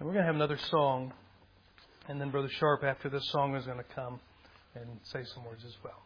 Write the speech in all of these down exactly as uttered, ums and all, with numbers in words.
And we're going to have another song. And then Brother Sharp, after this song, is going to come and say some words as well.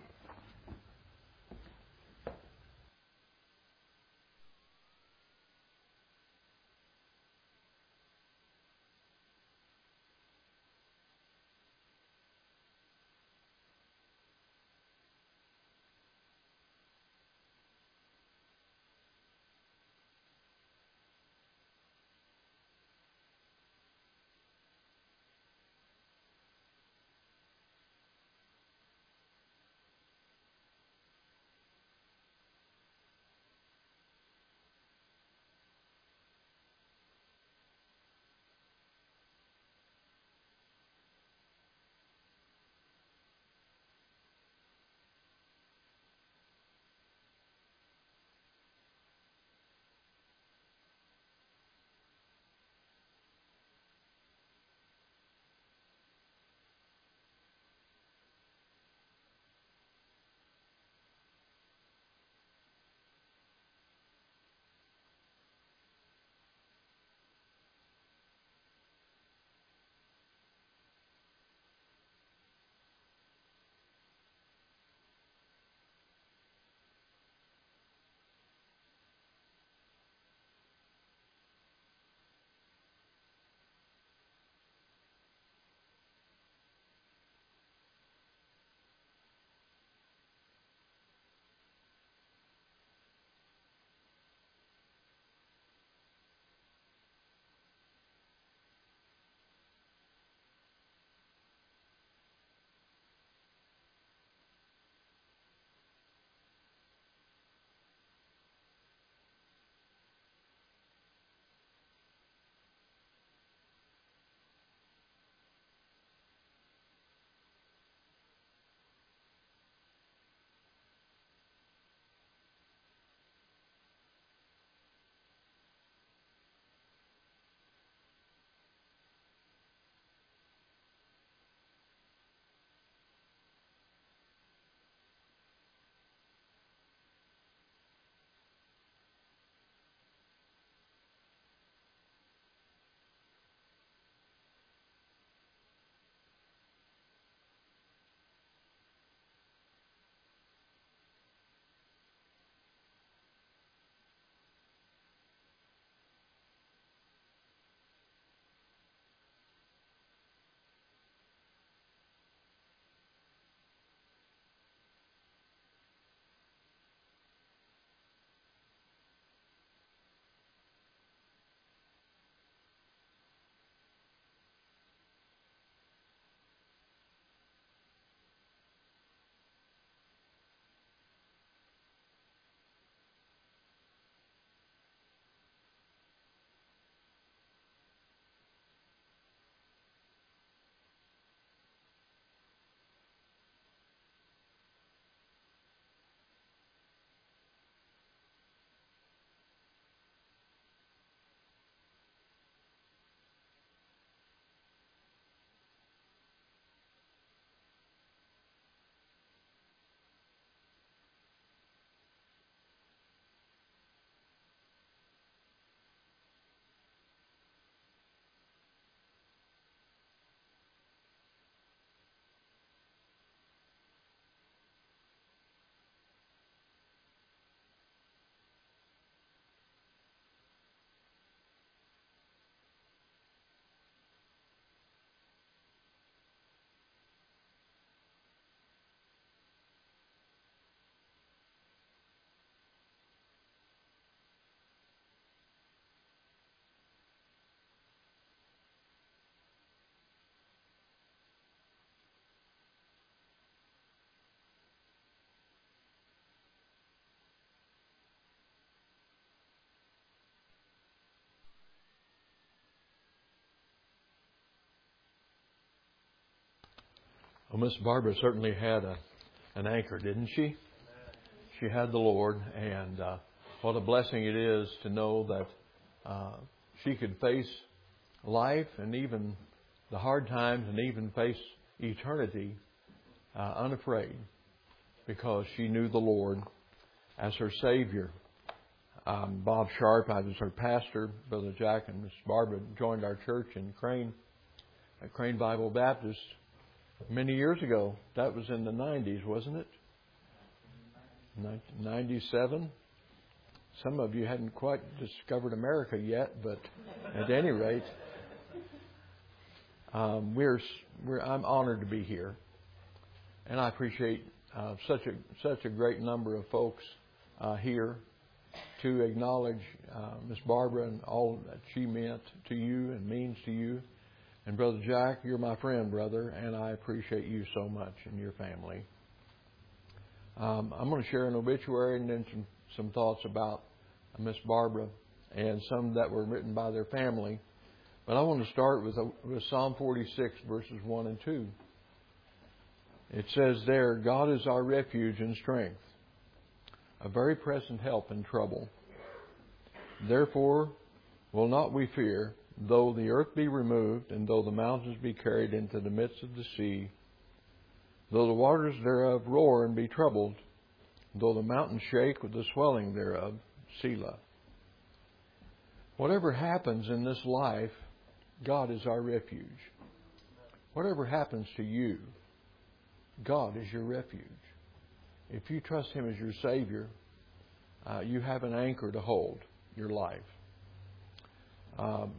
Well, Miss Barbara certainly had a, an anchor, didn't she? She had the Lord, and uh, what a blessing it is to know that uh, she could face life and even the hard times and even face eternity uh, unafraid, because she knew the Lord as her Savior. um, Bob Sharp. I was her pastor. Brother Jack and Miss Barbara joined our church in Crane, at Crane Bible Baptist, many years ago. That was in the nineties, wasn't it? ninety-seven. Some of you hadn't quite discovered America yet, but at any rate, um, we're, we're I'm honored to be here, and I appreciate uh, such a such a great number of folks uh, here to acknowledge uh, Miss Barbara and all that she meant to you and means to you. And Brother Jack, you're my friend, brother, and I appreciate you so much and your family. Um, I'm going to share an obituary and then some, some thoughts about Miss Barbara and some that were written by their family. But I want to start with, with Psalm forty-six, verses one and two. It says there, God is our refuge and strength, a very present help in trouble. Therefore will not we fear, though the earth be removed, and though the mountains be carried into the midst of the sea, though the waters thereof roar and be troubled, though the mountains shake with the swelling thereof, Selah. Whatever happens in this life, God is our refuge. Whatever happens to you, God is your refuge. If you trust Him as your Savior, uh, you have an anchor to hold your life. Um,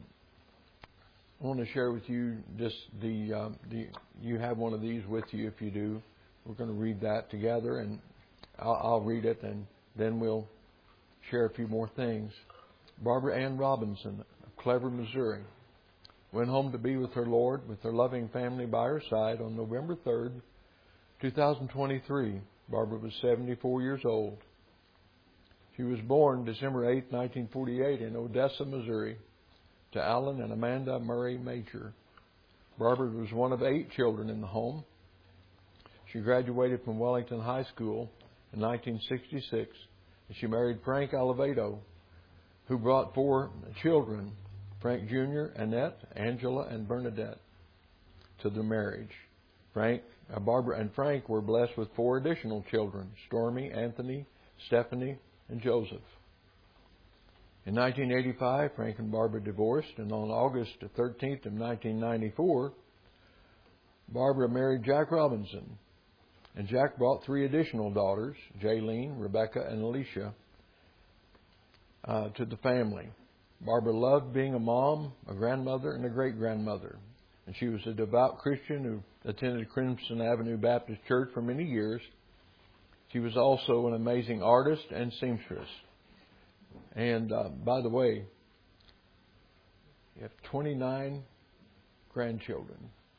I want to share with you this. The, um, the you have one of these with you. If you do, we're going to read that together, and I'll, I'll read it, and then we'll share a few more things. Barbara Ann Robinson of Clever, Missouri, went home to be with her Lord with her loving family by her side on November third, two thousand twenty-three. Barbara was seventy-four years old. She was born December eighth, nineteen forty-eight in Odessa, Missouri, to Alan and Amanda Murray Major. Barbara was one of eight children in the home. She graduated from Wellington High School in nineteen sixty-six, and she married Frank Oliveto, who brought four children, Frank Junior, Annette, Angela, and Bernadette, to the marriage. Frank, uh, Barbara and Frank were blessed with four additional children, Stormy, Anthony, Stephanie, and Joseph. In nineteen eighty-five, Frank and Barbara divorced, and on August thirteenth of nineteen ninety-four, Barbara married Jack Robinson, and Jack brought three additional daughters, Jaylene, Rebecca, and Alicia, uh, to the family. Barbara loved being a mom, a grandmother, and a great-grandmother, and she was a devout Christian who attended Crimson Avenue Baptist Church for many years. She was also an amazing artist and seamstress. And uh, by the way, you have twenty-nine grandchildren.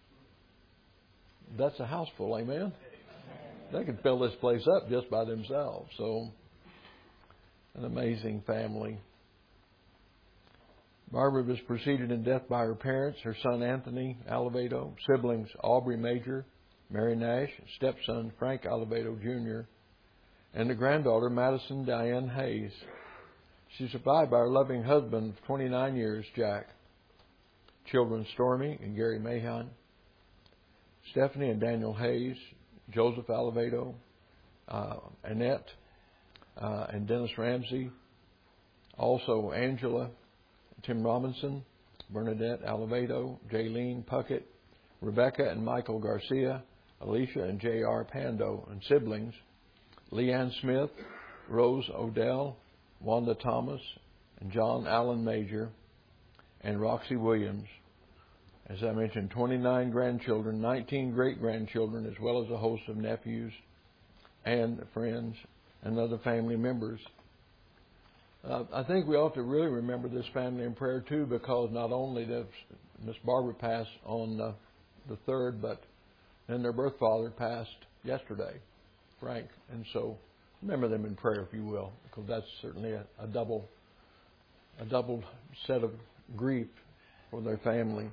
That's a house full, amen? They could fill this place up just by themselves. So, an amazing family. Barbara was preceded in death by her parents, her son Anthony Oliveto, siblings Aubrey Major, Mary Nash, stepson Frank Oliveto Junior, and the granddaughter Madison Diane Hayes. She's survived by her loving husband of twenty-nine years, Jack. Children Stormy and Gary Mahan, Stephanie and Daniel Hayes, Joseph Oliveto, uh, Annette uh, and Dennis Ramsey, also Angela, Tim Robinson, Bernadette Oliveto, Jaylene Puckett, Rebecca and Michael Garcia, Alicia and J R Pando, and siblings Leanne Smith, Rose Odell, Wanda Thomas, and John Allen Major, and Roxy Williams. As I mentioned, twenty-nine grandchildren, nineteen great-grandchildren, as well as a host of nephews and friends and other family members. Uh, I think we ought to really remember this family in prayer, too, because not only did Miss Barbara pass on uh, the third, but then their birth father passed yesterday, Frank. And so remember them in prayer, if you will, because that's certainly a, a double a double set of grief for their family.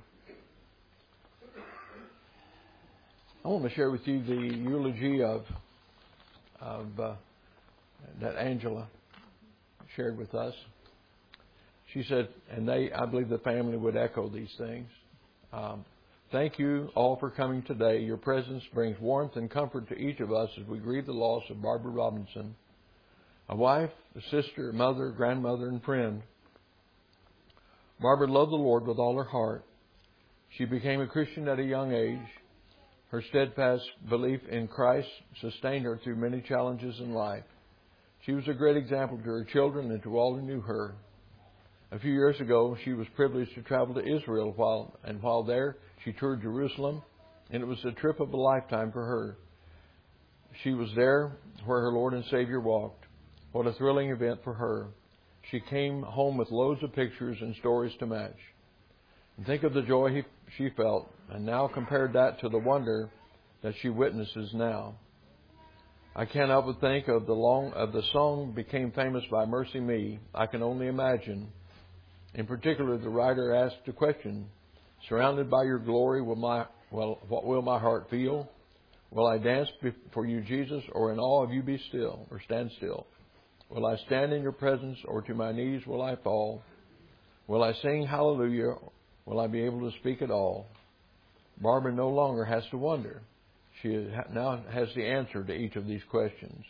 I want to share with you the eulogy of of uh, that Angela shared with us. She said, and they, I believe the family would echo these things. Um, Thank you all for coming today. Your presence brings warmth and comfort to each of us as we grieve the loss of Barbara Robinson. a wife, a sister, a mother, grandmother, and friend. Barbara loved the Lord with all her heart. She became a Christian at a young age. Her steadfast belief in Christ sustained her through many challenges in life. She was a great example to her children and to all who knew her. A few years ago, she was privileged to travel to Israel, while and while there, she toured Jerusalem, and it was a trip of a lifetime for her. She was there where her Lord and Savior walked. What a thrilling event for her. She came home with loads of pictures and stories to match. And think of the joy he, she felt, and now compared that to the wonder that she witnesses now. I can't help but think of the long of the song became famous by Mercy Me. I can only imagine. In particular, the writer asked a question: surrounded by your glory, will my well, what will my heart feel? Will I dance for you, Jesus, or in awe of you be still, or stand still? Will I stand in your presence, or to my knees will I fall? Will I sing hallelujah? Will I be able to speak at all? Barbara no longer has to wonder. She now has the answer to each of these questions.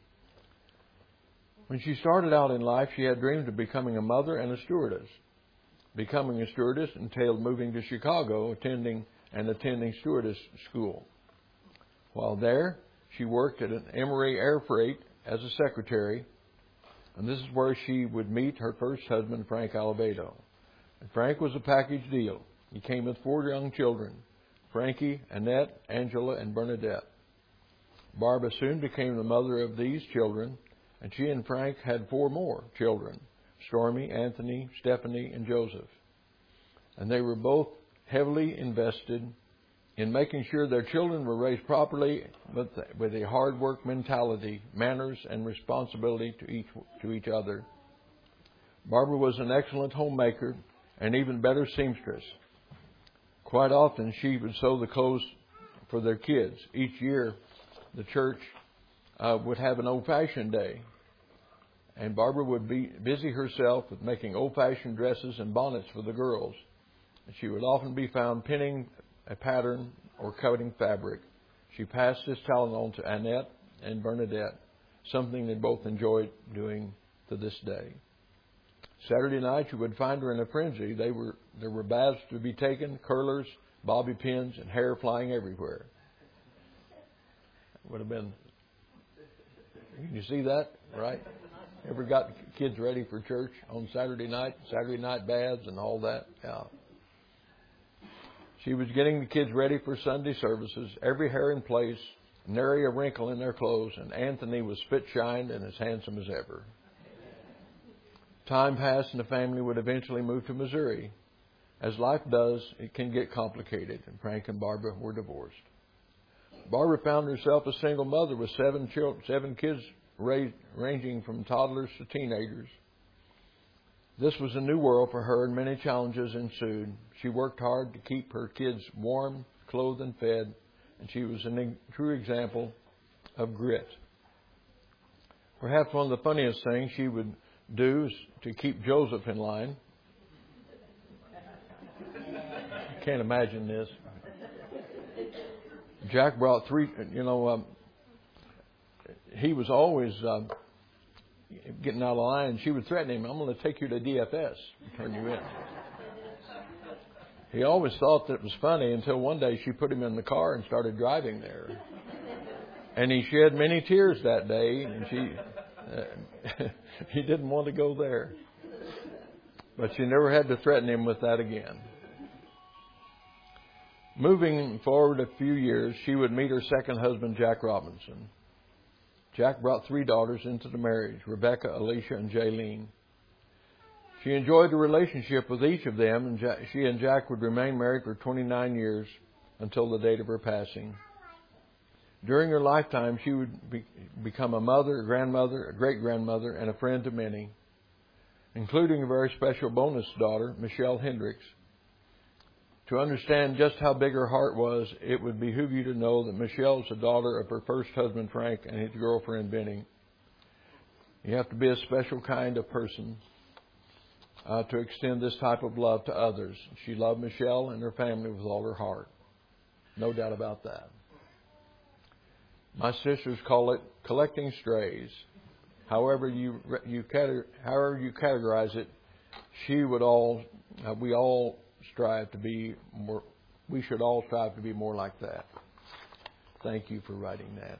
When she started out in life, she had dreamed of becoming a mother and a stewardess. Becoming a stewardess entailed moving to Chicago, attending and attending stewardess school. While there, she worked at an Emory Air Freight as a secretary, and this is where she would meet her first husband, Frank Alivedo. And Frank was a package deal. He came with four young children: Frankie, Annette, Angela, and Bernadette. Barbara soon became the mother of these children, and she and Frank had four more children: Stormy, Anthony, Stephanie, and Joseph. And they were both heavily invested in making sure their children were raised properly with a hard work mentality, manners, and responsibility to each, to each other. Barbara was an excellent homemaker and even better seamstress. Quite often, she would sew the clothes for their kids. Each year, the church uh, would have an old-fashioned day, and Barbara would be busy herself with making old-fashioned dresses and bonnets for the girls. And she would often be found pinning a pattern or cutting fabric. She passed this talent on to Annette and Bernadette, something they both enjoyed doing to this day. Saturday night, you would find her in a frenzy. They were there were baths to be taken, curlers, bobby pins, and hair flying everywhere. It would have been. Can you see that, right? Ever got kids ready for church on Saturday night? Saturday night baths and all that. Yeah. She was getting the kids ready for Sunday services, every hair in place, nary a wrinkle in their clothes, and Anthony was spit-shined and as handsome as ever. Time passed and the family would eventually move to Missouri. As life does, it can get complicated, and Frank and Barbara were divorced. Barbara found herself a single mother with seven children, seven kids raised, ranging from toddlers to teenagers. This was a new world for her, and many challenges ensued. She worked hard to keep her kids warm, clothed, and fed, and she was a true example of grit. Perhaps one of the funniest things she would do is to keep Joseph in line. I can't imagine this. Jack brought three, you know, um, he was always uh, getting out of line, and she would threaten him, I'm going to take you to D F S and turn you in. He always thought that it was funny until one day she put him in the car and started driving there. And he shed many tears that day, and she uh, he didn't want to go there. But she never had to threaten him with that again. Moving forward a few years, she would meet her second husband, Jack Robinson. Jack brought three daughters into the marriage, Rebecca, Alicia, and Jaylene. She enjoyed the relationship with each of them, and Jack, she and Jack would remain married for twenty-nine years until the date of her passing. During her lifetime, she would be, become a mother, a grandmother, a great-grandmother, and a friend to many, including a very special bonus daughter, Michelle Hendricks. To understand just how big her heart was, it would behoove you to know that Michelle is the daughter of her first husband, Frank, and his girlfriend, Benny. You have to be a special kind of person uh, to extend this type of love to others. She loved Michelle and her family with all her heart. No doubt about that. My sisters call it collecting strays. however you you however you categorize it, she would all uh, we all strive to be more. We should all strive to be more like that. Thank you for writing that.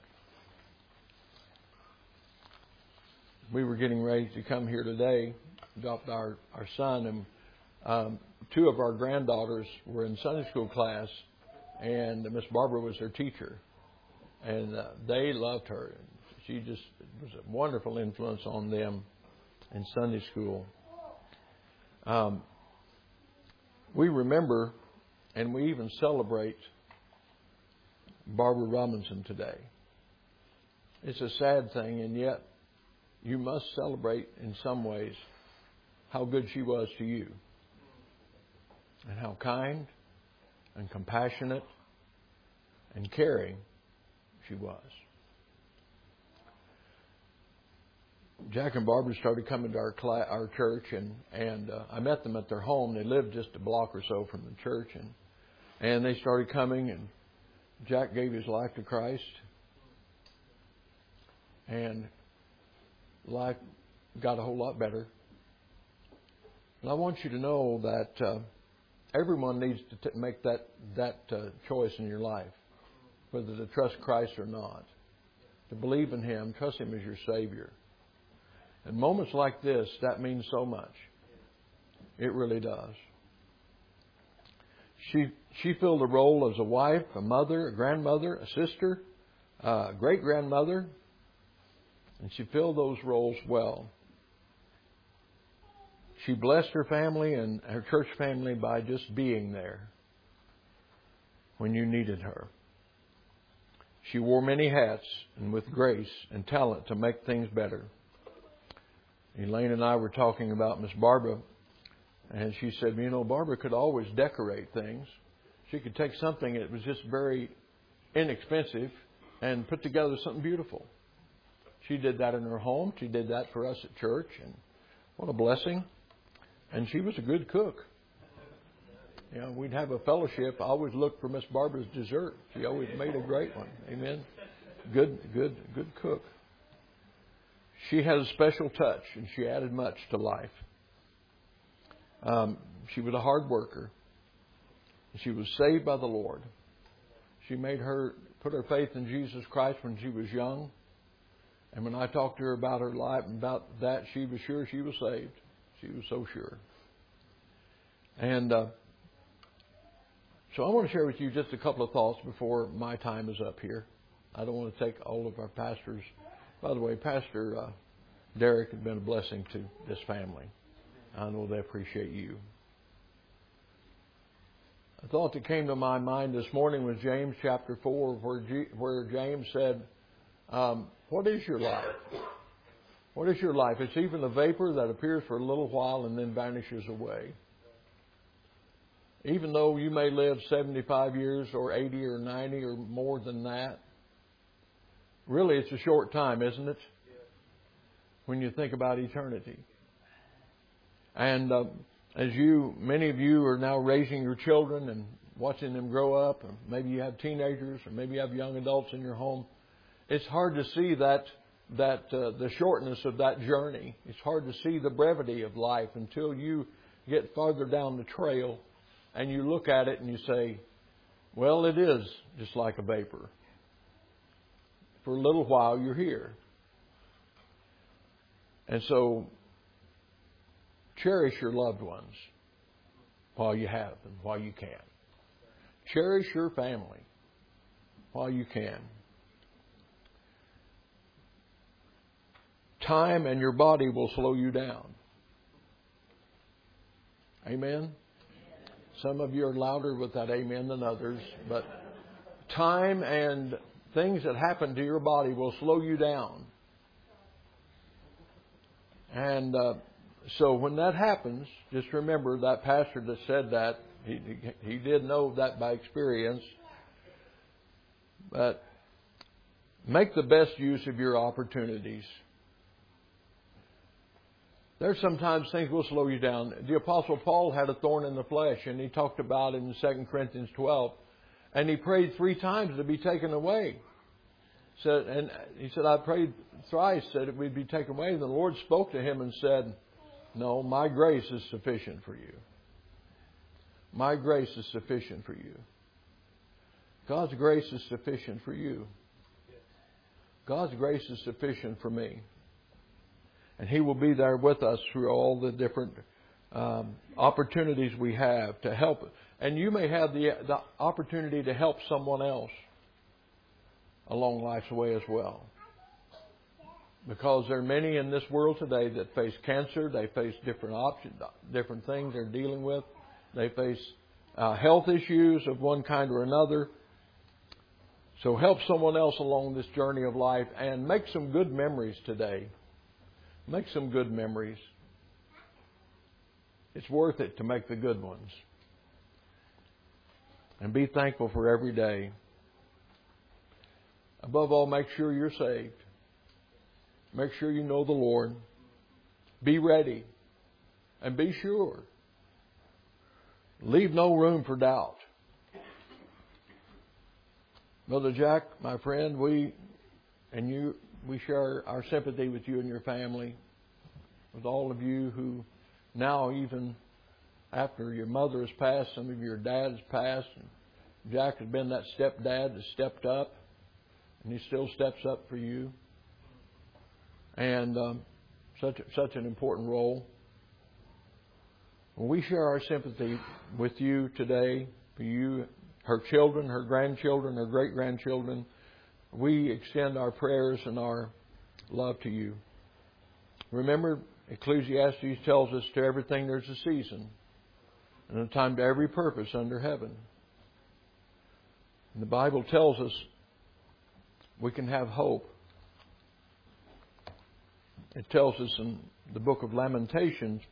We were getting ready to come here today, dropped our, our son, and um, two of our granddaughters were in Sunday school class, and Miss Barbara was their teacher. And uh, they loved her. She just was a wonderful influence on them in Sunday school. Um, we remember, and we even celebrate Barbara Robinson today. It's a sad thing, and yet you must celebrate in some ways how good she was to you, and how kind and compassionate and caring she was. Jack and Barbara started coming to our class, our church, and and uh, I met them at their home. They lived just a block or so from the church, and and they started coming, and Jack gave his life to Christ, and life got a whole lot better. And I want you to know that uh, everyone needs to t- make that that uh, choice in your life, whether to trust Christ or not, to believe in Him, trust Him as your Savior. And moments like this, that means so much. It really does. She she filled a role as a wife, a mother, a grandmother, a sister, a great-grandmother, and she filled those roles well. She blessed her family and her church family by just being there when you needed her. She wore many hats, and with grace and talent to make things better. Elaine and I were talking about Miss Barbara, and she said, you know, Barbara could always decorate things. She could take something that was just very inexpensive and put together something beautiful. She did that in her home. She did that for us at church, and what a blessing. And she was a good cook. You know, we'd have a fellowship. I always looked for Miss Barbara's dessert. She always made a great one. Amen. Good, good, good cook. She had a special touch, and she added much to life. Um, she was a hard worker. She was saved by the Lord. She made her put her faith in Jesus Christ when she was young. And when I talked to her about her life and about that, she was sure she was saved. She was so sure. And uh, so I want to share with you just a couple of thoughts before my time is up here. I don't want to take all of our pastors. By the way, Pastor uh, Derek has been a blessing to this family. I know they appreciate you. A thought that came to my mind this morning was James chapter four, where, G, where James said, um, what is your life? What is your life? It's even a vapor that appears for a little while and then vanishes away. Even though you may live seventy-five years or eighty or ninety or more than that, really it's a short time, isn't it? When you think about eternity. And uh, as you, many of you are now raising your children and watching them grow up, or maybe you have teenagers, or maybe you have young adults in your home, it's hard to see that that uh, the shortness of that journey. It's hard to see the brevity of life until you get farther down the trail and you look at it and you say, well, it is just like a vapor. For a little while you're here. And so cherish your loved ones while you have them, while you can. Cherish your family while you can. Time and your body will slow you down. Amen? Some of you are louder with that amen than others, but time and things that happen to your body will slow you down. And uh, so when that happens, just remember that pastor that said that, he, he did know that by experience. But make the best use of your opportunities. There's sometimes things will slow you down. The Apostle Paul had a thorn in the flesh, and he talked about it in Second Corinthians twelve. And he prayed three times to be taken away. said, and he said, I prayed thrice that it would be taken away. And the Lord spoke to him and said, no, my grace is sufficient for you. My grace is sufficient for you. God's grace is sufficient for you. God's grace is sufficient for me. And He will be there with us through all the different um, opportunities we have to help. And you may have the, the opportunity to help someone else along life's way as well. Because there are many in this world today that face cancer. They face different options, different things they're dealing with. They face uh, health issues of one kind or another. So help someone else along this journey of life and make some good memories today. Make some good memories. It's worth it to make the good ones. And be thankful for every day. Above all, make sure you're saved. Make sure you know the Lord. Be ready. And be sure. Leave no room for doubt. Brother Jack, my friend, we and you, we share our sympathy with you and your family, with all of you who now, even after your mother has passed, some of your dads passed, and Jack has been that stepdad that stepped up, and he still steps up for you. And um, such such an important role. When we share our sympathy with you today, for you, her children, her grandchildren, her great-grandchildren, we extend our prayers and our love to you. Remember, Ecclesiastes tells us to everything there's a season and a time to every purpose under heaven. And the Bible tells us we can have hope. It tells us in the book of Lamentations,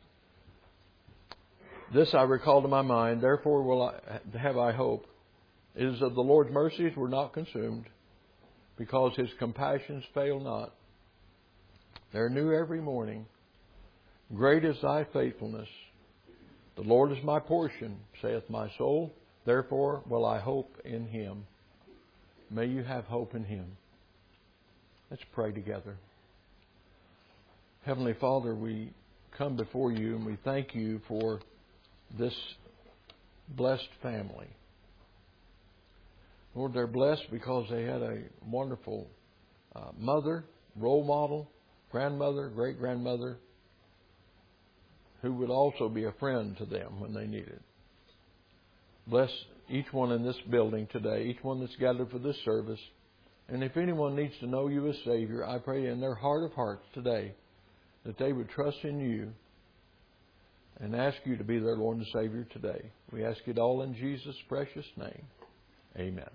this I recall to my mind, therefore will I have I hope. It is of the Lord's mercies we're not consumed, because His compassions fail not. They're new every morning. Great is thy faithfulness. The Lord is my portion, saith my soul. Therefore will I hope in Him. May you have hope in Him. Let's pray together. Heavenly Father, we come before you and we thank you for this blessed family. Lord, they're blessed because they had a wonderful uh, mother, role model, grandmother, great-grandmother, who would also be a friend to them when they needed. Bless each one in this building today, each one that's gathered for this service. And if anyone needs to know you as Savior, I pray in their heart of hearts today that they would trust in you and ask you to be their Lord and Savior today. We ask it all in Jesus' precious name. Amen.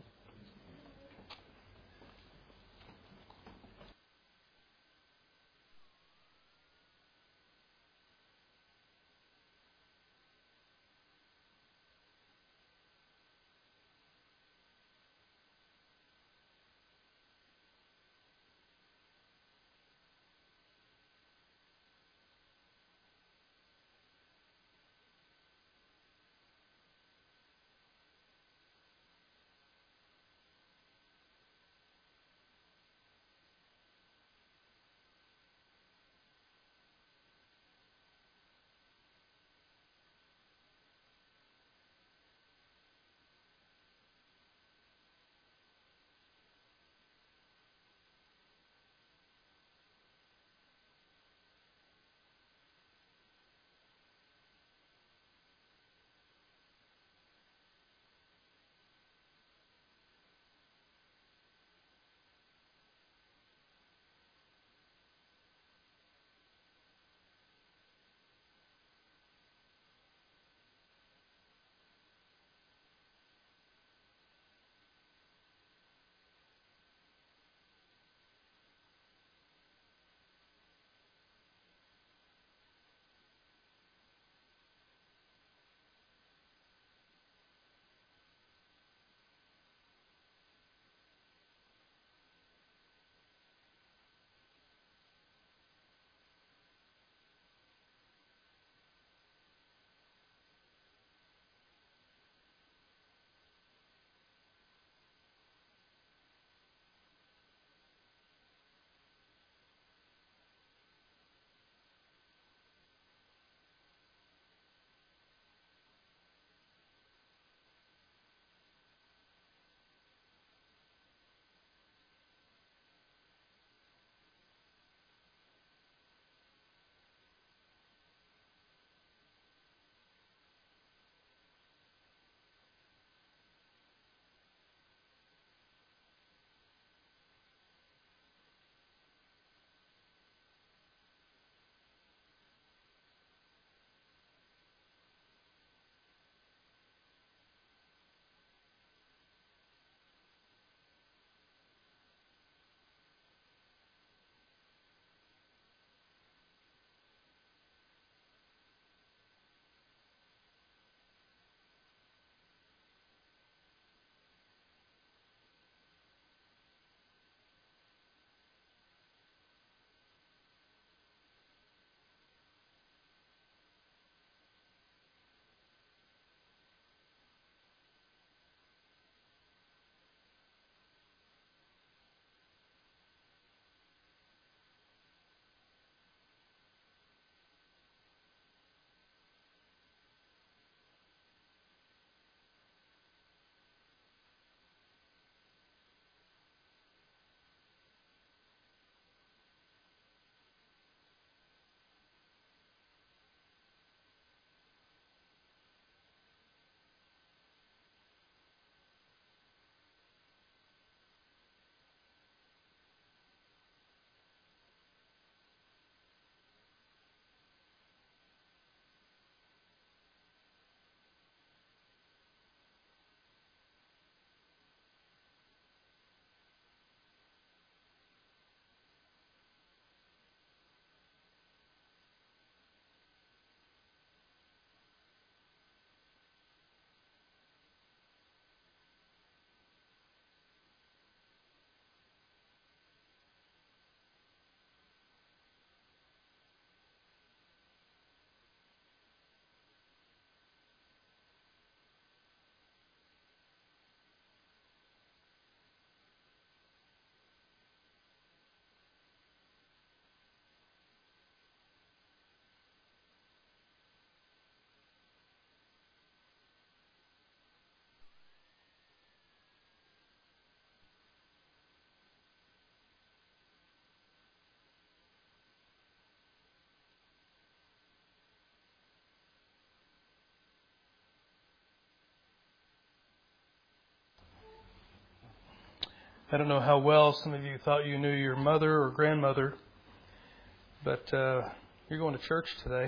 I don't know how well some of you thought you knew your mother or grandmother, but uh, you're going to church today.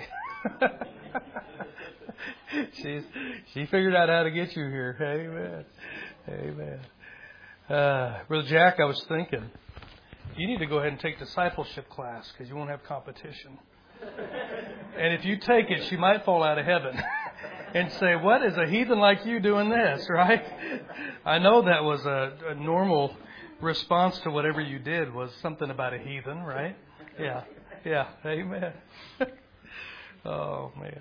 She's she figured out how to get you here. Amen. Amen. Uh, Brother Jack, I was thinking, you need to go ahead and take discipleship class because you won't have competition. And if you take it, she might fall out of heaven and say, what is a heathen like you doing this, right? I know that was a, a normal response to whatever you did was something about a heathen, right? Yeah. Yeah. Amen. Oh, man.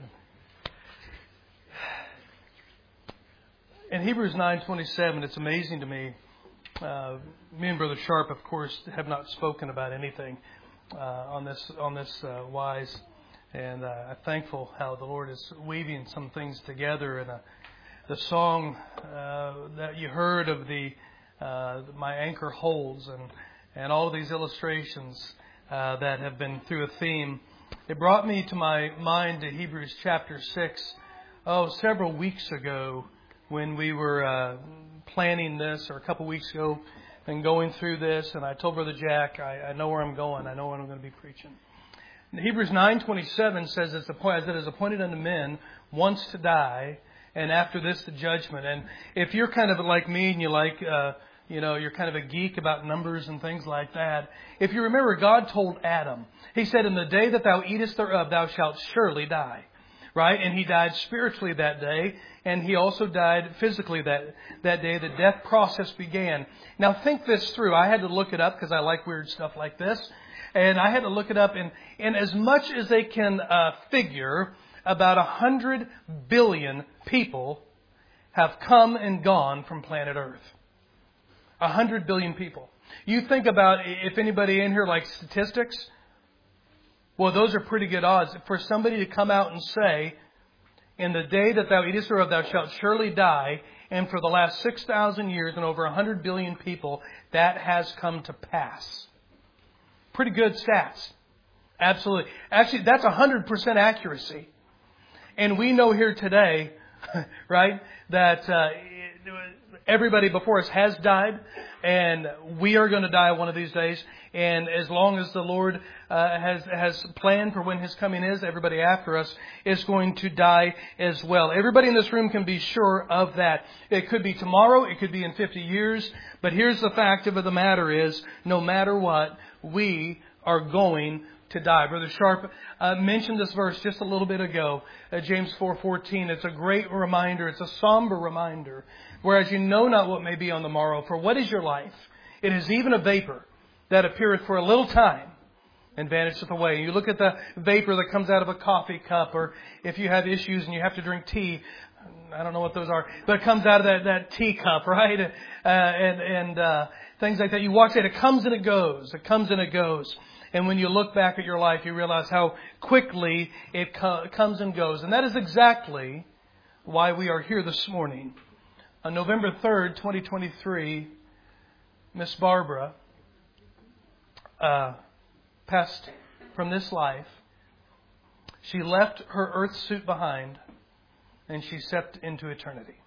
In Hebrews nine twenty-seven, it's amazing to me. Uh, me and Brother Sharp, of course, have not spoken about anything uh, on this on this uh, wise, and uh, I'm thankful how the Lord is weaving some things together. And uh, the song uh, that you heard of the uh, My Anchor Holds, and and all of these illustrations uh, that have been through a theme, it brought me to my mind to Hebrews chapter six. Oh, several weeks ago, when we were uh, planning this, or a couple weeks ago, and going through this, and I told Brother Jack, I, I know where I'm going. I know what I'm going to be preaching. And Hebrews nine twenty-seven says, "As it is appointed unto men once to die, and after this the judgment." And if you're kind of like me, and you like, uh, you know, you're kind of a geek about numbers and things like that. If you remember, God told Adam, He said, "In the day that thou eatest thereof, thou shalt surely die." Right? And he died spiritually that day. And he also died physically that, that day. The death process began. Now think this through. I had to look it up because I like weird stuff like this. And I had to look it up. And, and as much as they can uh, figure, about one hundred billion people have come and gone from planet Earth. one hundred billion people. You think about if anybody in here likes statistics. Well, those are pretty good odds. For somebody to come out and say, "In the day that thou eatest thereof, thou shalt surely die," and for the last six thousand years and over one hundred billion people, that has come to pass. Pretty good stats. Absolutely. Actually, that's one hundred percent accuracy. And we know here today, right, that uh, everybody before us has died, and we are going to die one of these days. And as long as the Lord uh, has has planned for when His coming is, everybody after us is going to die as well. Everybody in this room can be sure of that. It could be tomorrow, it could be in fifty years. But here's the fact of the matter is, no matter what, we are going to die. Brother Sharp uh, mentioned this verse just a little bit ago, uh, James four fourteen. It's a great reminder. It's a somber reminder. Whereas you know not what may be on the morrow. For what is your life? It is even a vapor that appeareth for a little time and vanisheth away. You look at the vapor that comes out of a coffee cup, or if you have issues and you have to drink tea, I don't know what those are, but it comes out of that, that teacup, right? Uh, and and uh, things like that. You watch it, it comes and it goes. It comes and it goes. And when you look back at your life, you realize how quickly it co- comes and goes. And that is exactly why we are here this morning. On November third, twenty twenty-three, Miss Barbara uh, passed from this life. She left her earth suit behind, and she stepped into eternity.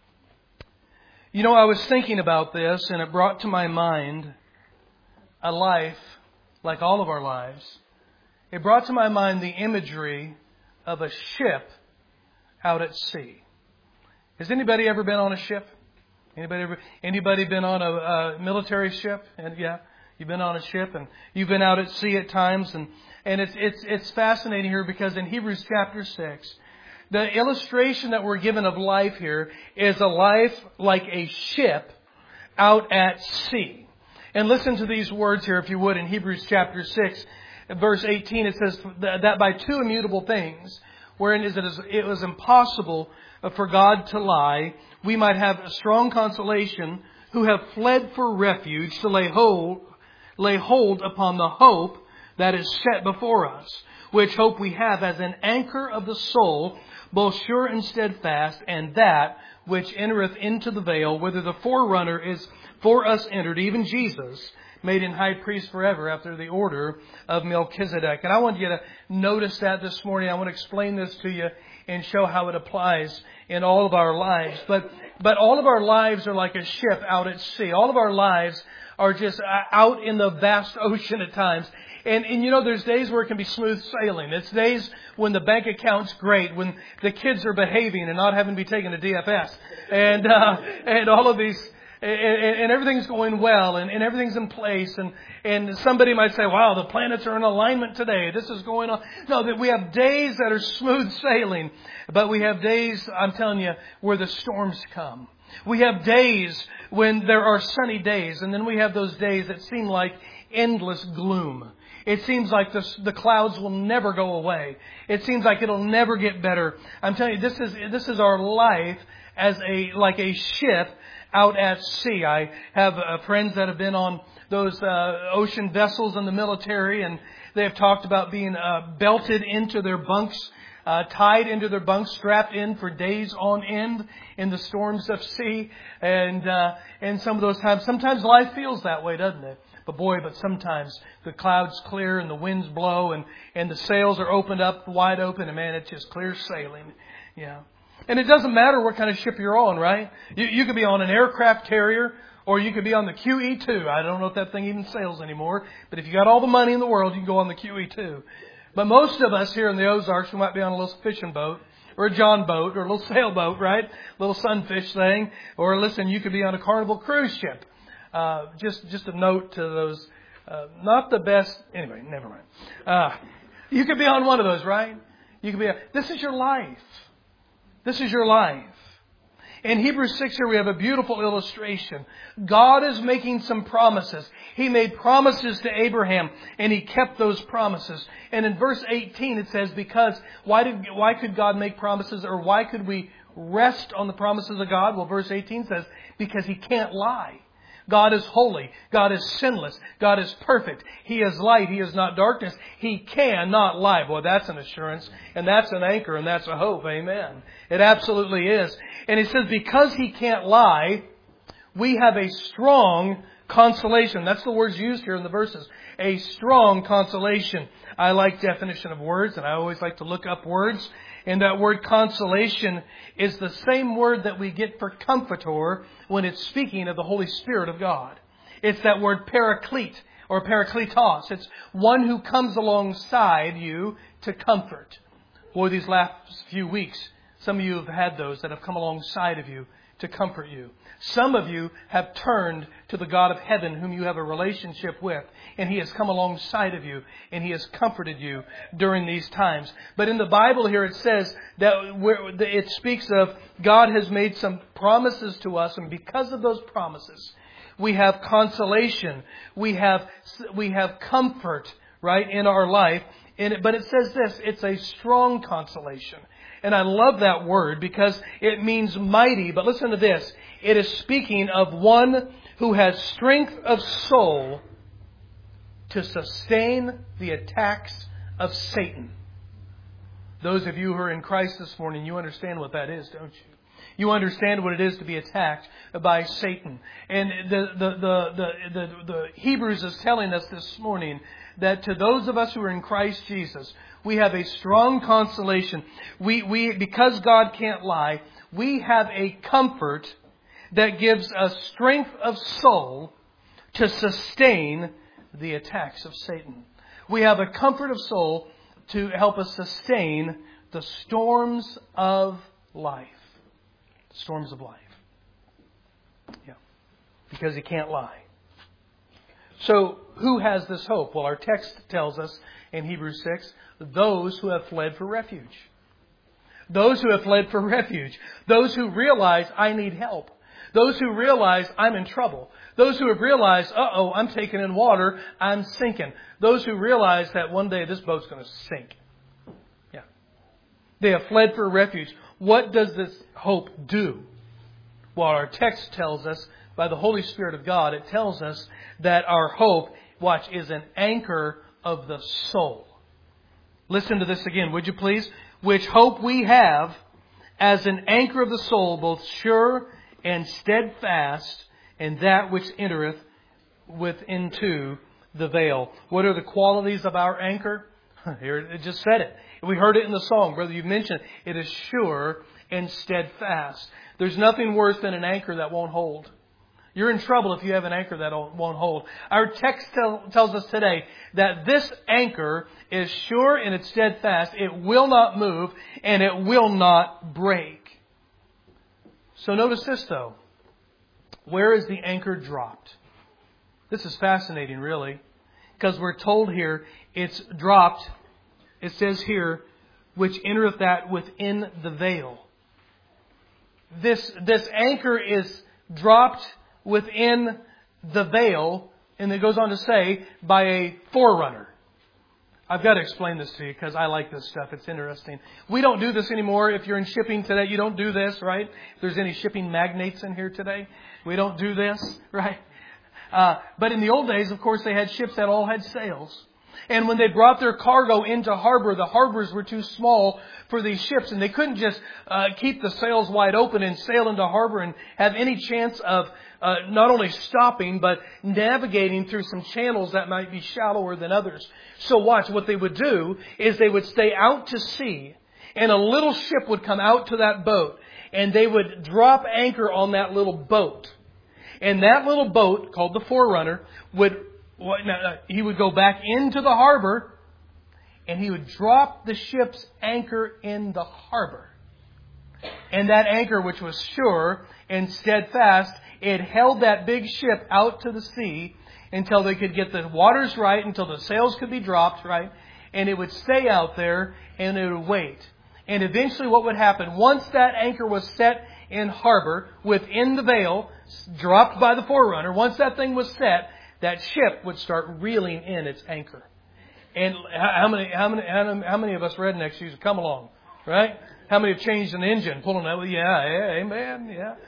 You know, I was thinking about this, and it brought to my mind a life like all of our lives. It brought to my mind the imagery of a ship out at sea. Has anybody ever been on a ship? Anybody ever? Anybody been on a, a military ship? And yeah, you've been on a ship, and you've been out at sea at times, and and it's it's it's fascinating here because in Hebrews chapter six, the illustration that we're given of life here is a life like a ship out at sea. And listen to these words here, if you would, in Hebrews chapter six, verse eighteen. It says that by two immutable things, wherein is it, is, it was impossible for God to lie, we might have a strong consolation, who have fled for refuge to lay hold, lay hold upon the hope that is set before us, which hope we have as an anchor of the soul, both sure and steadfast, and that which entereth into the veil, whither the forerunner is for us entered, even Jesus, made in high priest forever after the order of Melchizedek. And I want you to notice that this morning. I want to explain this to you and show how it applies in all of our lives. But but all of our lives are like a ship out at sea. All of our lives are just out in the vast ocean at times. And, and you know, there's days where it can be smooth sailing. It's days when the bank account's great, when the kids are behaving and not having to be taken to D F S. And, uh, and all of these, and, and everything's going well and, and everything's in place. And, and somebody might say, wow, the planets are in alignment today. This is going on. No, that we have days that are smooth sailing, but we have days, I'm telling you, where the storms come. We have days when there are sunny days, and then we have those days that seem like endless gloom. It seems like the, the clouds will never go away. It seems like it'll never get better. I'm telling you, this is this is our life as a like a ship out at sea. I have uh, friends that have been on those uh, ocean vessels in the military, and they have talked about being uh, belted into their bunks, uh, tied into their bunks, strapped in for days on end in the storms of sea. And uh, and some of those times, sometimes life feels that way, doesn't it? But boy, but sometimes the clouds clear and the winds blow and, and the sails are opened up wide open, and man, it's just clear sailing. Yeah. And it doesn't matter what kind of ship you're on, right? You, you could be on an aircraft carrier, or you could be on the Q E two. I don't know if that thing even sails anymore, but if you got all the money in the world, you can go on the Q E two. But most of us here in the Ozarks, we might be on a little fishing boat, or a John boat, or a little sailboat, right? Little sunfish thing. Or listen, you could be on a Carnival cruise ship. Uh, just, just a note to those, uh, not the best, anyway, never mind. Uh, you could be on one of those, right? You could be, a, this is your life. This is your life. In Hebrews six here we have a beautiful illustration. God is making some promises. He made promises to Abraham and He kept those promises. And in verse eighteen it says, because, why did, why could God make promises, or why could we rest on the promises of God? Well, verse eighteen says, because He can't lie. God is holy. God is sinless. God is perfect. He is light. He is not darkness. He cannot lie. Boy, that's an assurance, and that's an anchor, and that's a hope. Amen. It absolutely is. And He says, because He can't lie, we have a strong consolation. That's the words used here in the verses. A strong consolation. I like definition of words, and I always like to look up words. And that word consolation is the same word that we get for comforter when it's speaking of the Holy Spirit of God. It's that word paraclete or parakletos. It's one who comes alongside you to comfort. Boy, these last few weeks, some of you have had those that have come alongside of you to comfort you. Some of you have turned to the God of heaven whom you have a relationship with, and He has come alongside of you and He has comforted you during these times. But in the Bible here it says that it speaks of God has made some promises to us, and because of those promises we have consolation, we have we have comfort, right, in our life. And it, but it says this, it's a strong consolation. And I love that word because it means mighty. But listen to this. It is speaking of one who has strength of soul to sustain the attacks of Satan. Those of you who are in Christ this morning, you understand what that is, don't you? You understand what it is to be attacked by Satan. And the, the, the, the, the, the Hebrews is telling us this morning that to those of us who are in Christ Jesus, we have a strong consolation. We, we, because God can't lie, we have a comfort that gives us strength of soul to sustain the attacks of Satan. We have a comfort of soul to help us sustain the storms of life. Storms of life. Yeah. Because He can't lie. So, who has this hope? Well, our text tells us in Hebrews six, those who have fled for refuge. Those who have fled for refuge. Those who realize I need help. Those who realize I'm in trouble. Those who have realized, uh-oh, I'm taken in water, I'm sinking. Those who realize that one day this boat's going to sink. Yeah. They have fled for refuge. What does this hope do? Well, our text tells us, by the Holy Spirit of God, it tells us that our hope, watch, is an anchor of the soul. Listen to this again, would you please? Which hope we have as an anchor of the soul, both sure and steadfast, and that which entereth withinto the veil. What are the qualities of our anchor? Here, it just said it. We heard it in the song. Brother, you've mentioned it is sure and steadfast. There's nothing worse than an anchor that won't hold. You're in trouble if you have an anchor that won't hold. Our text tell, tells us today that this anchor is sure and it's steadfast. It will not move and it will not break. So notice this though. Where is the anchor dropped? This is fascinating really. Because we're told here it's dropped. It says here, which entereth that within the veil. This, this anchor is dropped within the veil, and it goes on to say, by a forerunner. I've got to explain this to you because I like this stuff. It's interesting. We don't do this anymore. If you're in shipping today, you don't do this, right? If there's any shipping magnates in here today, we don't do this, right? Uh, but in the old days, of course, they had ships that all had sails. And when they brought their cargo into harbor, the harbors were too small for these ships. And they couldn't just uh, keep the sails wide open and sail into harbor and have any chance of uh, not only stopping, but navigating through some channels that might be shallower than others. So watch, what they would do is they would stay out to sea. And a little ship would come out to that boat. And they would drop anchor on that little boat. And that little boat, called the Forerunner, would he would go back into the harbor and he would drop the ship's anchor in the harbor. And that anchor, which was sure and steadfast, it held that big ship out to the sea until they could get the waters right, until the sails could be dropped, right? And it would stay out there and it would wait. And eventually what would happen, once that anchor was set in harbor within the veil, dropped by the Forerunner, once that thing was set, that ship would start reeling in its anchor. And how many, how many, how many of us rednecks used to come along, right? How many have changed an engine, pulling that? Yeah, yeah, amen, yeah.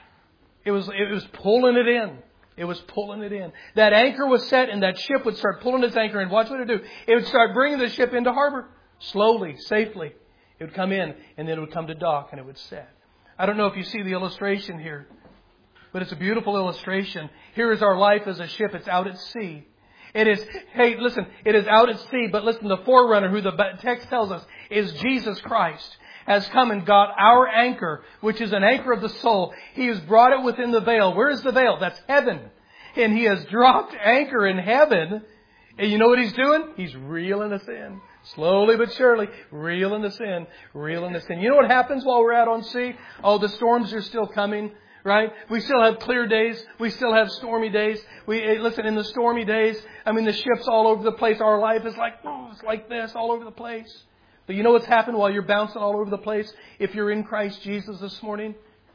It was, it was pulling it in. It was pulling it in. That anchor was set, and that ship would start pulling its anchor. And watch what it would do. It would start bringing the ship into harbor slowly, safely. It would come in, and then it would come to dock, and it would set. I don't know if you see the illustration here, but it's a beautiful illustration. Here is our life as a ship. It's out at sea. It is, hey, listen, it is out at sea, but listen, the Forerunner, who the text tells us is Jesus Christ, has come and got our anchor, which is an anchor of the soul. He has brought it within the veil. Where is the veil? That's heaven. And He has dropped anchor in heaven. And you know what He's doing? He's reeling us in. Slowly but surely, reeling us in, reeling us in. You know what happens while we're out on sea? Oh, the storms are still coming. Right? We still have clear days. We still have stormy days. We listen, in the stormy days, I mean, the ship's all over the place. Our life is like, oh, it's like this, all over the place. But you know what's happened while you're bouncing all over the place? If you're in Christ Jesus this morning,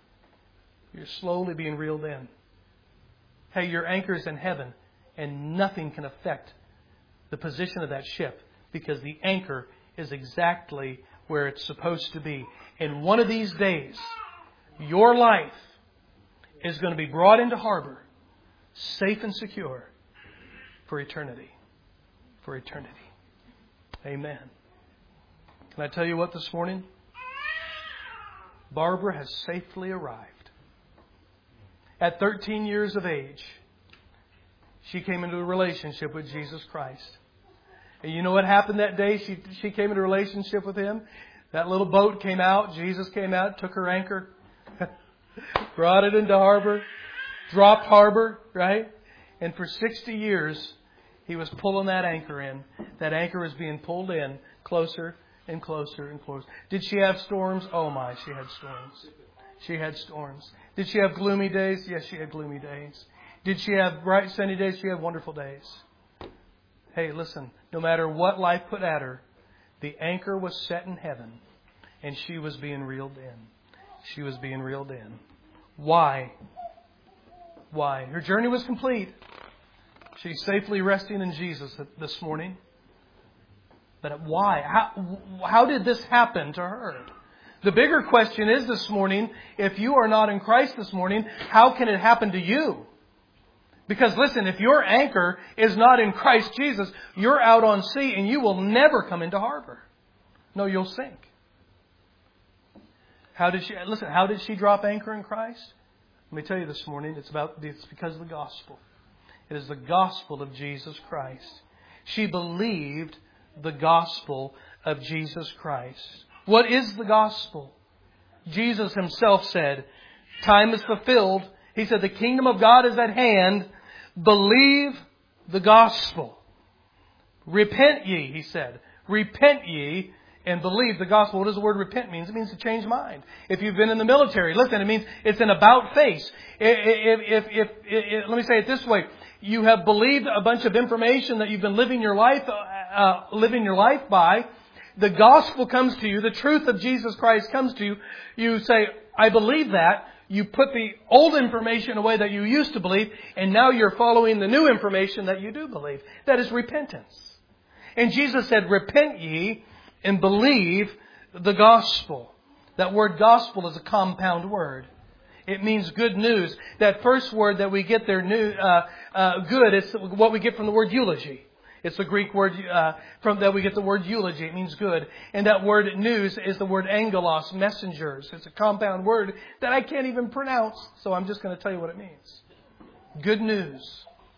you're slowly being reeled in. Hey, your anchor's in heaven, and nothing can affect the position of that ship because the anchor is exactly where it's supposed to be. And one of these days, your life is going to be brought into harbor, safe and secure, for eternity. For eternity. Amen. Can I tell you what this morning? Barbara has safely arrived. At thirteen years of age, she came into a relationship with Jesus Christ. And you know what happened that day she, she came into a relationship with Him? That little boat came out. Jesus came out, took her anchor. Brought it into harbor, dropped harbor, right? And for sixty years, He was pulling that anchor in. That anchor was being pulled in closer and closer and closer. Did she have storms? Oh my, she had storms. She had storms. Did she have gloomy days? Yes, she had gloomy days. Did she have bright, sunny days? She had wonderful days. Hey, listen, no matter what life put at her, the anchor was set in heaven, and she was being reeled in. She was being reeled in. Why? Why? Her journey was complete. She's safely resting in Jesus this morning. But why? How, how did this happen to her? The bigger question is this morning, if you are not in Christ this morning, how can it happen to you? Because listen, if your anchor is not in Christ Jesus, you're out on sea and you will never come into harbor. No, you'll sink. How did she, listen, how did she drop anchor in Christ? Let me tell you this morning, it's about, it's because of the gospel. It is the gospel of Jesus Christ. She believed the gospel of Jesus Christ. What is the gospel? Jesus Himself said, time is fulfilled He said, the kingdom of God is at hand. Believe the gospel. Repent ye, He said. Repent ye and believe the gospel. What does the word repent mean? It means to change mind. If you've been in the military, listen, it means it's an about face. If, if, if, if, let me say it this way. You have believed a bunch of information that you've been living your life, uh, living your life by. The gospel comes to you. The truth of Jesus Christ comes to you. You say, I believe that. You put the old information away that you used to believe, and now you're following the new information that you do believe. That is repentance. And Jesus said, repent ye and believe the gospel. That word gospel is a compound word. It means good news. That first word that we get there, new, uh, uh, good, it's what we get from the word eulogy. It's the Greek word uh, from that we get the word eulogy. It means good. And that word news is the word angelos, messengers. It's a compound word that I can't even pronounce. So I'm just going to tell you what it means. Good news.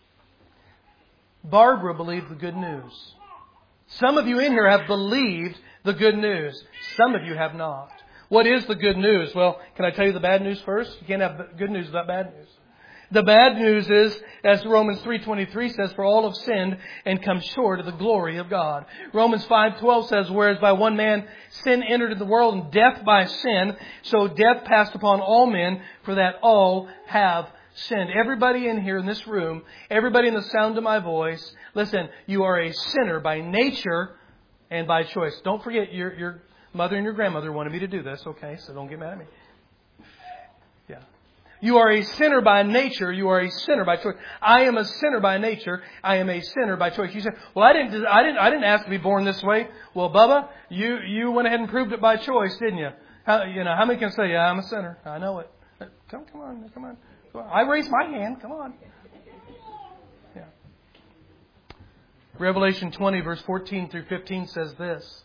Barbara believed the good news. Some of you in here have believed the good news. Some of you have not. What is the good news? Well, can I tell you the bad news first? You can't have good news without bad news. The bad news is, as Romans three twenty-three says, for all have sinned and come short of the glory of God. Romans five twelve says, whereas by one man sin entered into the world and death by sin, so death passed upon all men, for that all have sinned. Everybody in here in this room, everybody in the sound of my voice, listen, you are a sinner by nature and by choice. Don't forget, your, your mother and your grandmother wanted me to do this, okay? So don't get mad at me. Yeah. You are a sinner by nature. You are a sinner by choice. I am a sinner by nature. I am a sinner by choice. You say, well, I didn't, I didn't, I didn't ask to be born this way. Well, Bubba, you, you went ahead and proved it by choice, didn't you? How, you know, how many can say, yeah, I'm a sinner? I know it. Come, come on, come on. I raised my hand. Come on. Yeah. Revelation twenty, verse fourteen through fifteen says this.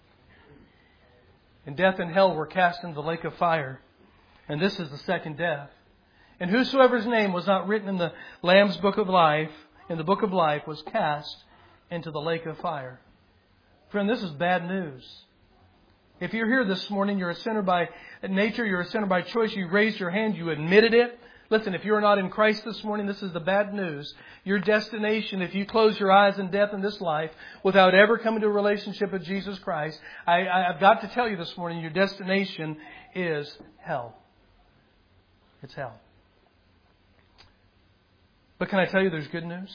And death and hell were cast into the lake of fire. And this is the second death. And whosoever's name was not written in the Lamb's book of life, in the book of life, was cast into the lake of fire. Friend, this is bad news. If you're here this morning, you're a sinner by nature, you're a sinner by choice, you raised your hand, you admitted it. Listen, if you're not in Christ this morning, this is the bad news. Your destination, if you close your eyes in death in this life without ever coming to a relationship with Jesus Christ, I, I've got to tell you this morning, your destination is hell. It's hell. But can I tell you there's good news?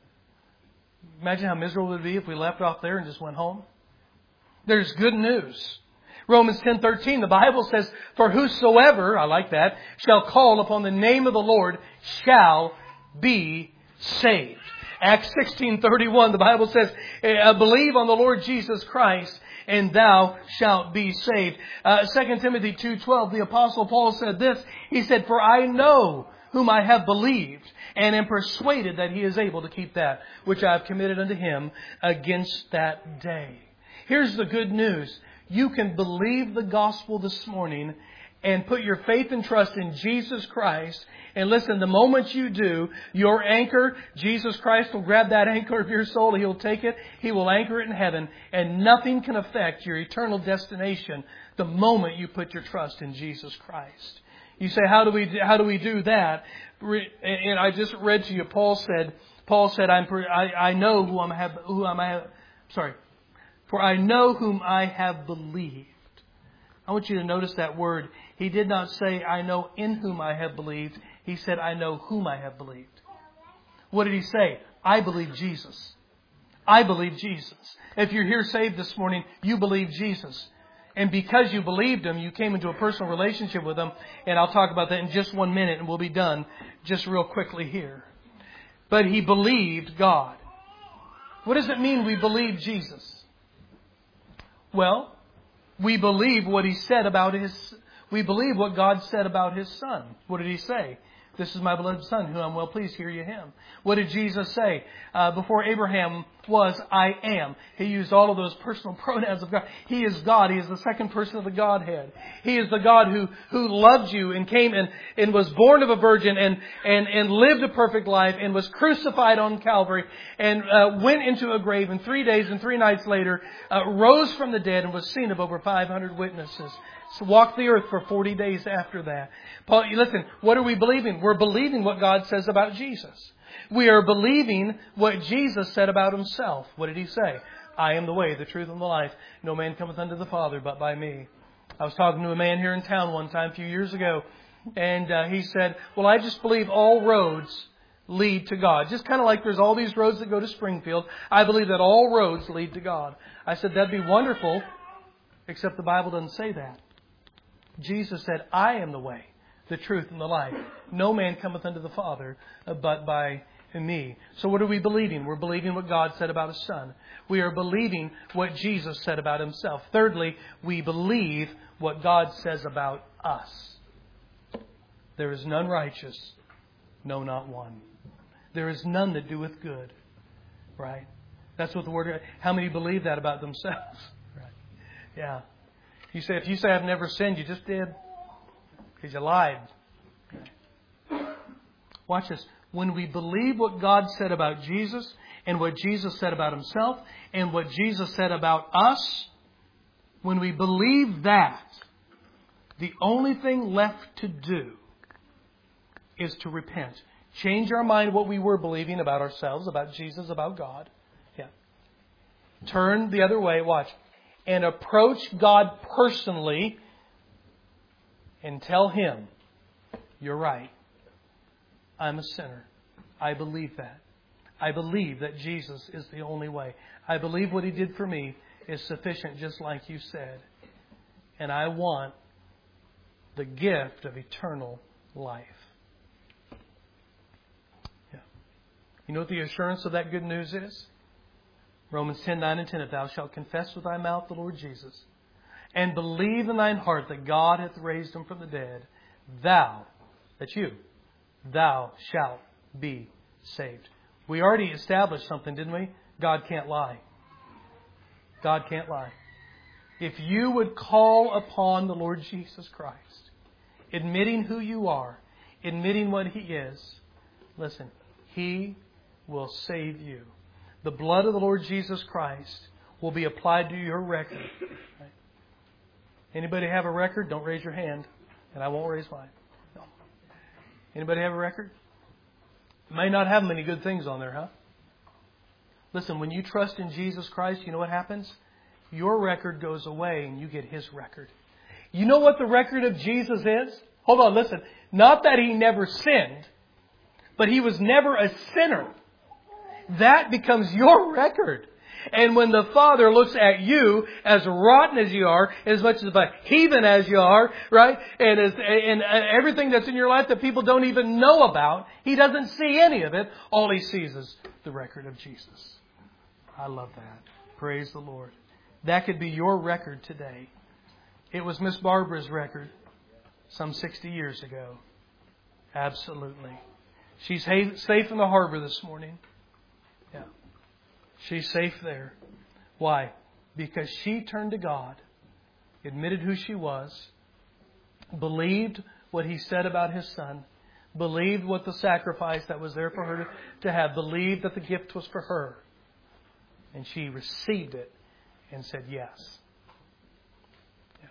Imagine how miserable it would be if we left off there and just went home. There's good news. Romans ten thirteen, the Bible says, for whosoever, I like that, shall call upon the name of the Lord shall be saved. Acts sixteen thirty-one, the Bible says, believe on the Lord Jesus Christ and thou shalt be saved. Uh, Second Timothy two twelve, the Apostle Paul said this. He said, for I know whom I have believed and am persuaded that he is able to keep that which I have committed unto him against that day. Here's the good news. You can believe the gospel this morning and put your faith and trust in Jesus Christ. And listen, the moment you do, your anchor, Jesus Christ will grab that anchor of your soul. He'll take it. He will anchor it in heaven. And nothing can affect your eternal destination the moment you put your trust in Jesus Christ. You say, how do we, how do we do that? And I just read to you, Paul said, Paul said, I'm, I, I know who I'm, have, who I'm, have, sorry. For I know whom I have believed. I want you to notice that word. He did not say, I know in whom I have believed. He said, I know whom I have believed. What did he say? I believe Jesus. I believe Jesus. If you're here saved this morning, you believe Jesus. And because you believed Him, you came into a personal relationship with Him. And I'll talk about that in just one minute and we'll be done just real quickly here. But he believed God. What does it mean we believe Jesus? Well, we believe what He said about His, we believe what God said about His Son. What did He say? This is my beloved Son, whom I'm well pleased, hear ye Him. What did Jesus say? Uh, before Abraham was, I am. He used all of those personal pronouns of God. He is God. He is the second person of the Godhead. He is the God who, who loved you and came and, and was born of a virgin and, and, and lived a perfect life and was crucified on Calvary and uh, went into a grave and three days and three nights later uh, rose from the dead and was seen of over five hundred witnesses. So walked the earth for forty days after that. Paul, listen, what are we believing? We're believing what God says about Jesus. We are believing what Jesus said about Himself. What did He say? I am the way, the truth, and the life. No man cometh unto the Father but by me. I was talking to a man here in town one time a few years ago, and uh, he said, well, I just believe all roads lead to God. Just kind of like there's all these roads that go to Springfield. I believe that all roads lead to God. I said, that'd be wonderful, except the Bible doesn't say that. Jesus said, I am the way, the truth, and the life. No man cometh unto the Father but by me. So what are we believing? We're believing what God said about His Son. We are believing what Jesus said about Himself. Thirdly, we believe what God says about us. There is none righteous, no, not one. There is none that doeth good. Right? That's what the Word... How many believe that about themselves? Right? Yeah. You say, if you say, I've never sinned, you just did. Because you lied. Watch this. When we believe what God said about Jesus, and what Jesus said about Himself, and what Jesus said about us, when we believe that, the only thing left to do is to repent. Change our mind what we were believing about ourselves, about Jesus, about God. Yeah. Turn the other way, watch, and approach God personally and tell Him, you're right. I'm a sinner. I believe that. I believe that Jesus is the only way. I believe what He did for me is sufficient, just like you said. And I want the gift of eternal life. Yeah. You know what the assurance of that good news is? Romans ten, nine and ten. If thou shalt confess with thy mouth the Lord Jesus, and believe in thine heart that God hath raised Him from the dead, thou, that's you, thou shalt be saved. We already established something, didn't we? God can't lie. God can't lie. If you would call upon the Lord Jesus Christ, admitting who you are, admitting what He is, listen, He will save you. The blood of the Lord Jesus Christ will be applied to your record. Right? Anybody have a record? Don't raise your hand, and I won't raise mine. No. Anybody have a record? May not have many good things on there, huh? Listen, when you trust in Jesus Christ, you know what happens? Your record goes away and you get His record. You know what the record of Jesus is? Hold on, listen. Not that He never sinned, but He was never a sinner. That becomes your record. And when the Father looks at you, as rotten as you are, as much as a heathen as you are, right? And as, and everything that's in your life that people don't even know about, He doesn't see any of it. All He sees is the record of Jesus. I love that. Praise the Lord. That could be your record today. It was Miss Barbara's record some sixty years ago. Absolutely. She's safe in the harbor this morning. Yeah. She's safe there. Why? Because she turned to God, admitted who she was, believed what He said about His Son, believed what the sacrifice that was there for her to have, believed that the gift was for her. And she received it and said yes. Yeah.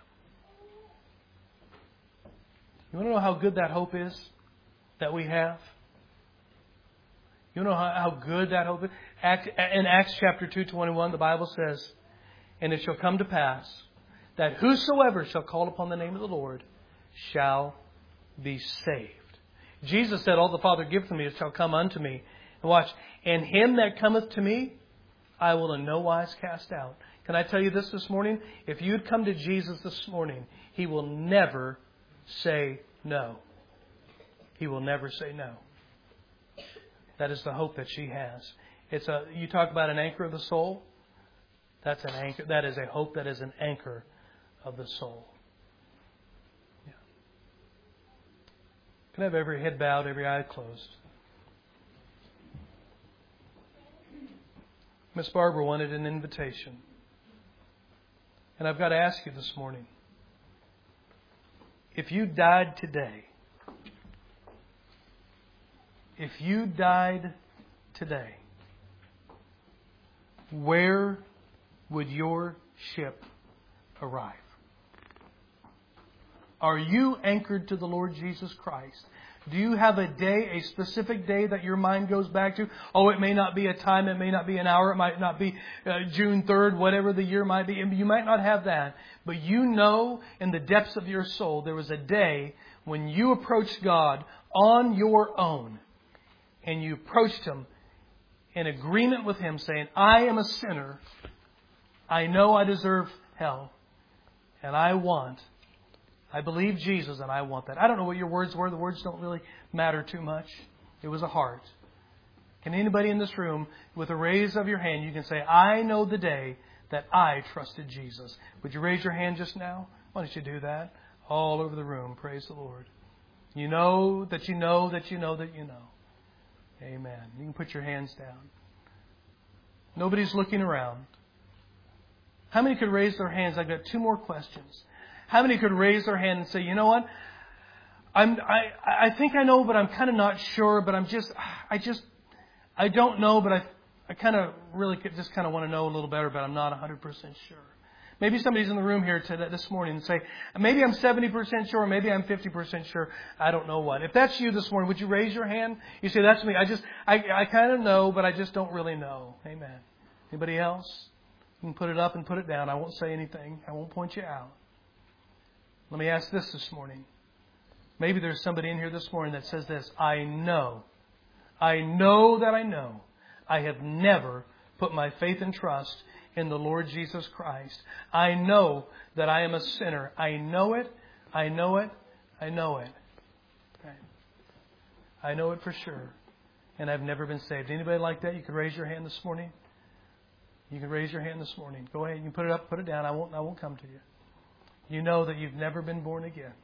You want to know how good that hope is that we have? You know how, how good that hope is? Act, in Acts chapter two, twenty-one, the Bible says, and it shall come to pass that whosoever shall call upon the name of the Lord shall be saved. Jesus said, all the Father giveth to me shall come unto me. And watch, and him that cometh to me, I will in no wise cast out. Can I tell you this this morning? If you'd come to Jesus this morning, He will never say no. He will never say no. That is the hope that she has. It's a. You talk about an anchor of the soul. That's an anchor. That is a hope. That is an anchor of the soul. Yeah. Can I have every head bowed, every eye closed? Miss Barbara wanted an invitation. And I've got to ask you this morning, if you died today, if you died today, where would your ship arrive? Are you anchored to the Lord Jesus Christ? Do you have a day, a specific day that your mind goes back to? Oh, it may not be a time, it may not be an hour, it might not be uh, June third, whatever the year might be. You might not have that. But you know in the depths of your soul there was a day when you approached God on your own. And you approached Him in agreement with Him, saying, I am a sinner. I know I deserve hell. And I want I believe Jesus and I want that. I don't know what your words were. The words don't really matter too much. It was a heart. Can anybody in this room, with a raise of your hand, you can say, I know the day that I trusted Jesus. Would you raise your hand just now? Why don't you do that? All over the room. Praise the Lord. You know that you know that you know that you know. Amen. You can put your hands down. Nobody's looking around. How many could raise their hands? I've got two more questions. How many could raise their hand and say, you know what? I'm, I, I think I know, but I'm kind of not sure, but I'm just, I just, I don't know, but I, I kind of really just kind of want to know a little better, but I'm not one hundred percent sure. Maybe somebody's in the room here today, this morning and say, maybe I'm seventy percent sure, maybe I'm fifty percent sure. I don't know what. If that's you this morning, would you raise your hand? You say, that's me. I just, I, I kind of know, but I just don't really know. Amen. Anybody else? You can put it up and put it down. I won't say anything. I won't point you out. Let me ask this this morning. Maybe there's somebody in here this morning that says this. I know. I know that I know. I have never put my faith and trust in the Lord Jesus Christ. I know that I am a sinner. I know it. I know it. I know it. Okay. I know it for sure. And I've never been saved. Anybody like that? You could raise your hand this morning. You can raise your hand this morning. Go ahead. You can put it up, put it down. I won't, I won't come to you. You know that you've never been born again.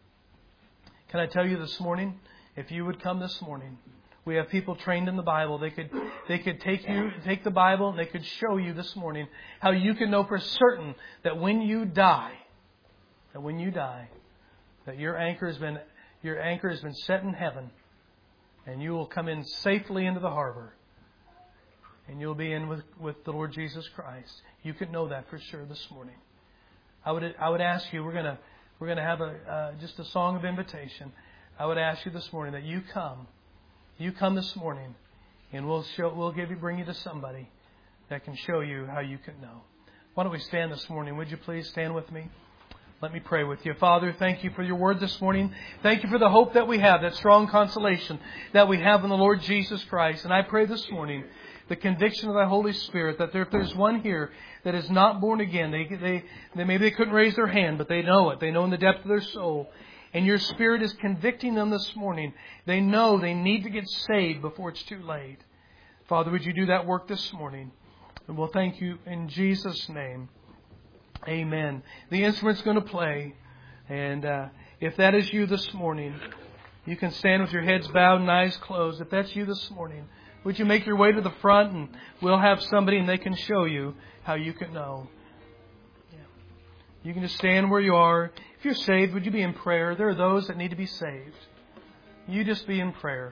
Can I tell you this morning, if you would come this morning, we have people trained in the Bible. They could they could take you take the Bible and they could show you this morning how you can know for certain that when you die, that when you die, that your anchor has been your anchor has been set in heaven, and you will come in safely into the harbor, and you'll be in with, with the Lord Jesus Christ. You can know that for sure this morning. I would I would ask you, we're gonna we're gonna have a uh, just a song of invitation. I would ask you this morning that you come, you come this morning, and we'll show we'll give you bring you to somebody that can show you how you can know. Why don't we stand this morning? Would you please stand with me? Let me pray with you. Father, thank you for your word this morning. Thank you for the hope that we have, that strong consolation that we have in the Lord Jesus Christ. And I pray this morning the conviction of thy Holy Spirit, that there, if there's one here that is not born again, they, they, they maybe they couldn't raise their hand, but they know it. They know in the depth of their soul. And your Spirit is convicting them this morning. They know they need to get saved before it's too late. Father, would you do that work this morning? And we'll thank you in Jesus' name. Amen. The instrument's going to play. And uh, if that is you this morning, you can stand with your heads bowed and eyes closed. If that's you this morning, would you make your way to the front, and we'll have somebody and they can show you how you can know. Yeah. You can just stand where you are. If you're saved, would you be in prayer? There are those that need to be saved. You just be in prayer.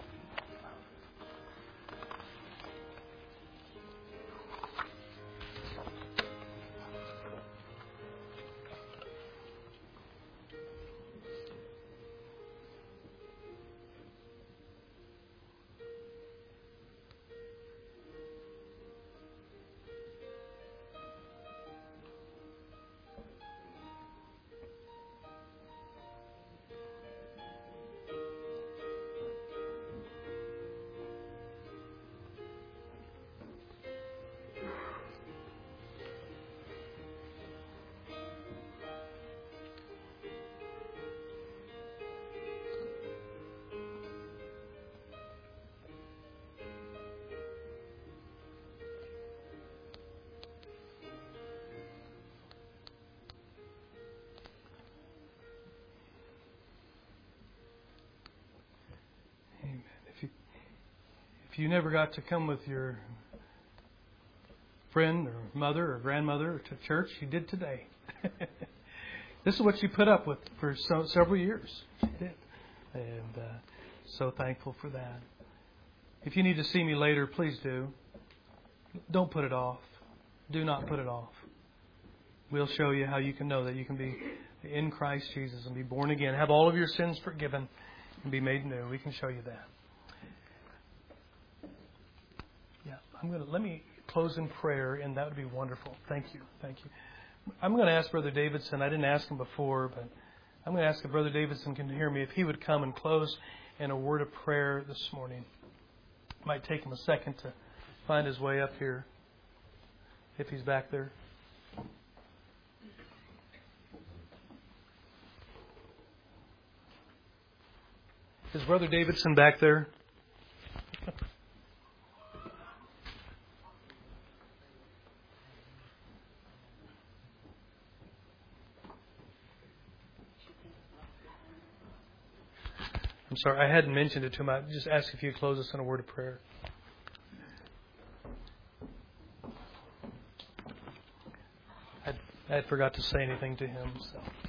If you never got to come with your friend or mother or grandmother to church, you did today. This is what you put up with for so, several years. You did. And uh, so thankful for that. If you need to see me later, please do. Don't put it off. Do not put it off. We'll show you how you can know that you can be in Christ Jesus and be born again. Have all of your sins forgiven and be made new. We can show you that. Yeah, I'm going to let me close in prayer, and that would be wonderful. Thank you, thank you. I'm going to ask Brother Davidson. I didn't ask him before, but I'm going to ask if Brother Davidson can hear me, if he would come and close in a word of prayer this morning. It might take him a second to find his way up here, if he's back there. Is Brother Davidson back there? I'm sorry, I hadn't mentioned it to him. I just asked if you could close us in a word of prayer. I, I forgot to say anything to him. So.